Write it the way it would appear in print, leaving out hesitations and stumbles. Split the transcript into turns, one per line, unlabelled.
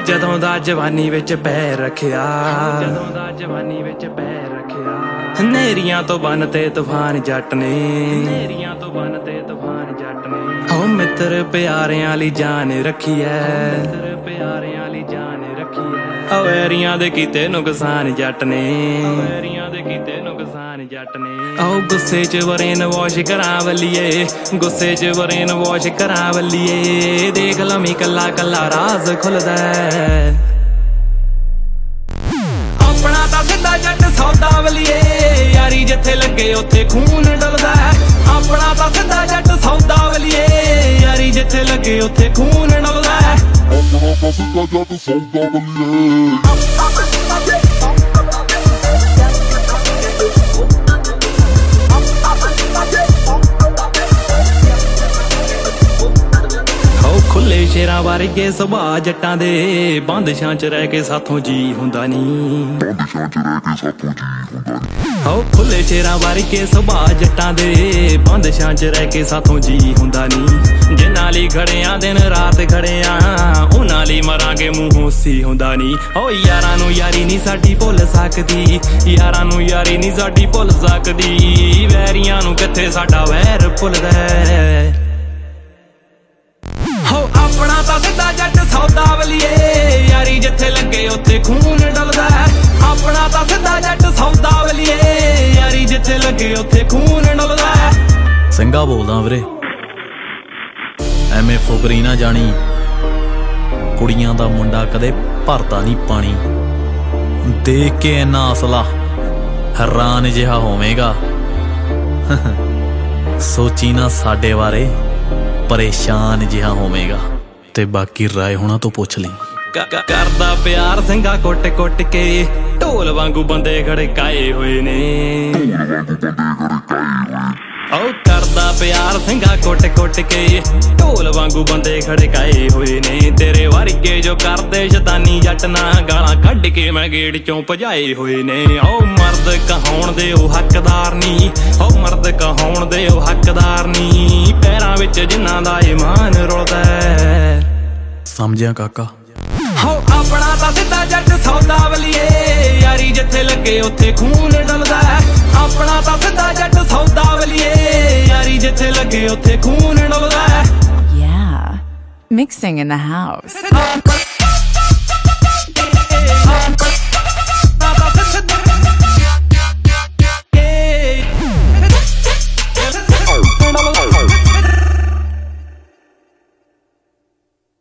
ਜਦੋਂ ਦਾ ਜਵਾਨੀ ਵਿੱਚ ਪੈਰ ਰੱਖਿਆ, ਜਦੋਂ ਦਾ ਜਵਾਨੀ ਵਿੱਚ ਪੈਰ ਰੱਖਿਆ। ਹਨੇਰੀਆਂ ਤੋਂ ਬੰਨ ਤੇ ਤੂਫਾਨ ਜੱਟ ਨੇ, ਹਨੇਰੀਆਂ ਤੋਂ ਬੰਨ ਤੇ ਤੂਫਾਨ ਜੱਟ ਨੇ। ਓ ਮਿੱਤਰ ਪਿਆਰਿਆਂ ਲਈ ਜਾਨ ਰੱਖੀ ਐ, ਮਿੱਤਰ ਪਿਆਰਿਆਂ ਲਈ ਜਾਨ ਰੱਖੀ ਐ। ਓ ਵੈਰੀਆਂ ਦੇ ਕੀਤੇ ਨੁਕਸਾਨ ਜੱਟ ਨੇ, ਵੈਰੀਆਂ ਦੇ ਕੀਤੇ ਨੁਕਸਾਨ ਜੱਟ ਨੇ। ਓ ਗੁੱਸੇ ਚ ਬਰੇਨ ਵਾਸ਼ ਕਰਾਂ ਵੱਲੀਏ, ਗੁੱਸੇ ਚ ਬਰੇਨ ਵਾਸ਼ ਕਰਾਂ ਵੱਲੀਏ। ਦੇਖ ਲਵੀਂ ਕੱਲਾ ਕੱਲਾ ਰਾਜ਼ ਖੁੱਲਦਾ, ਆਪਣਾ ਤਾਂ ਸਿੱਧਾ ਜੱਟ ਸੌਦਾ ਵੱਲੀਏ। ਯਾਰੀ ਜਿੱਥੇ ਲੱਗੇ ਉੱਥੇ ਖੂਨ ਡੁੱਲਦਾ, ਆਪਣਾ ਤਾਂ ਸਿੱਧਾ ਜੱਟ ਸੌਦਾ ਵੱਲੀਏ। ਯਾਰੀ ਜਿੱਥੇ ਲੱਗੇ ਉੱਥੇ ਖੂਨ ਡੁੱਲਦਾ, ਆਪਣਾ ਤਾਂ ਸਿੱਧਾ ਜੱਟ ਸੌਦਾ ਵੱਲੀਏ। ਖੁੱਲੇ ਸ਼ੇਰਾਂ ਵਰਗੇ ਸੁਭਾਅ ਜੱਟਾਂ ਦੇ, ਬੰਦਸ਼ਾਂ ਚ ਰਹਿ ਕੇ ਸਾਥੋਂ ਜੀ ਹੁੰਦਾ ਨੀ, ਬੰਦਸ਼ਾਂ ਚ ਰਹਿ ਕੇ ਸਾਥੋਂ ਜੀ ਹੁੰਦਾ ਨੀ। ਹੋ ਖੁੱਲੇ ਸ਼ੇਰਾਂ ਵਰਗੇ ਸੁਭਾਅ ਜੱਟਾਂ ਦੇ, ਬੰਦਸ਼ਾਂ ਚ ਰਹਿ ਕੇ ਸਾਥੋਂ ਜੀ ਹੁੰਦਾ ਨੀ। ਜਿਨ੍ਹਾਂ ਲਈ ਖੜਿਆਂ ਦਿਨ ਰਾਤ ਖੜਿਆਂ, ਉਹਨਾਂ ਲਈ ਮਰਾਂਗੇ ਮੂੰਹੋਂ ਸੀ ਹੁੰਦਾ ਨੀ। ਹੋ ਯਾਰਾਂ ਨੂੰ ਯਾਰੀ ਨੀ ਸਾਡੀ ਭੁੱਲ ਸਕਦੀ, ਯਾਰਾਂ ਨੂੰ ਯਾਰੀ ਨੀ ਸਾਡੀ ਭੁੱਲ ਸਕਦੀ। ਵੈਰੀਆਂ ਨੂੰ ਕਿੱਥੇ ਸਾਡਾ ਵੈਰ ਭੁੱਲਦਾ, ਆਪਣਾ ਤਾਂ ਸਿੱਧਾ ਜੱਟ ਸੌਦਾ ਵੱਲੀਏ। ਯਾਰੀ ਜਿੱਥੇ ਲੱਗੇ ਉੱਥੇ ਖੂਨ ਡੁੱਲਦਾ, ਆਪਣਾ ਤਾਂ ਸਿੱਧਾ ਜੱਟ ਸੌਦਾ ਵੱਲੀਏ। ਯਾਰੀ ਜਿੱਥੇ ਲੱਗੇ ਉੱਥੇ ਖੂਨ ਡੁੱਲਦਾ।
ਸਿੰਘਾ ਬੋਲਦਾ ਵੀਰੇ, ਐਵੇਂ ਫੁਕਰੀ ਨਾ ਜਾਣੀ। ਕੁੜੀਆਂ ਦਾ ਮੁੰਡਾ ਕਦੇ ਭਰਦਾ ਨਹੀਂ ਪਾਣੀ। ਦੇਖ ਕੇ ਇੰਨਾ ਅਸਲਾ ਹੈਰਾਨ ਜਿਹਾ ਹੋਵੇਗਾ, ਸੋਚੀ ਨਾ ਸਾਡੇ ਬਾਰੇ ਪਰੇਸ਼ਾਨ ਜਿਹਾ ਹੋਵੇਗਾ। ਤੇ ਬਾਕੀ ਰਾਏ ਹੋਣਾ ਤੋਂ ਪੁੱਛ ਲਈ।
ਕਰਦਾ ਪਿਆਰ ਸਿੰਘਾ ਕੁੱਟ ਕੁੱਟ ਕੇ, ਢੋਲ ਵਾਂਗੂ ਬੰਦੇ ਖੜਕਾਏ ਹੋਏ ਨੇ। ਓ ਕਰਦਾ ਪਿਆਰ ਸਿੰਘਾ ਕੁੱਟ ਕੁੱਟ ਕੇ, ਢੋਲ ਵਾਂਗੂ ਬੰਦੇ ਖੜਕਾਏ ਹੋਏ ਨੇ। ਤੇਰੇ ਵਰਗੇ ਜੋ ਕਰਦੇ ਸ਼ੈਤਾਨੀ ਜੱਟ ਨਾ, ਗਾਲਾਂ ਕੱਢ ਕੇ ਮੈਂ ਗੇੜ ਚੋਂ ਭਜਾਏ ਹੋਏ ਨੇ। ਓ ਮਰਦ ਕਹਾਉਣ ਦੇ ਉਹ ਹੱਕਦਾਰ ਨੀ, ਓ ਮਰਦ ਕਹਾਉਣ ਦੇ ਉਹ ਹੱਕਦਾਰ ਨੀ। ਪੈਰਾਂ ਵਿੱਚ ਜਿਨ੍ਹਾਂ ਦਾ ਈਮਾਨ ਰੁਲਦਾ,
ਸਮਝਿਆ ਕਾਕਾ।
ਹੋ ਆਪਣਾ ਤਾਂ ਸਿੱਧਾ ਜੱਟ ਸੌਦਾ ਵੱਲੀਏ। ਯਾਰੀ ਜਿੱਥੇ ਲੱਗੇ ਉੱਥੇ ਖੂਨ ਡੁੱਲਦਾ, ਆਪਣਾ ਤਾਂ ਸਿੱਧਾ ਜੱਟ ਸੌਦਾ ਵੱਲੀਏ। ਯਾਰੀ ਜਿੱਥੇ ਲੱਗੇ ਉੱਥੇ ਖੂਨ ਡੁੱਲਦਾ।
Yeah, mixing in the house.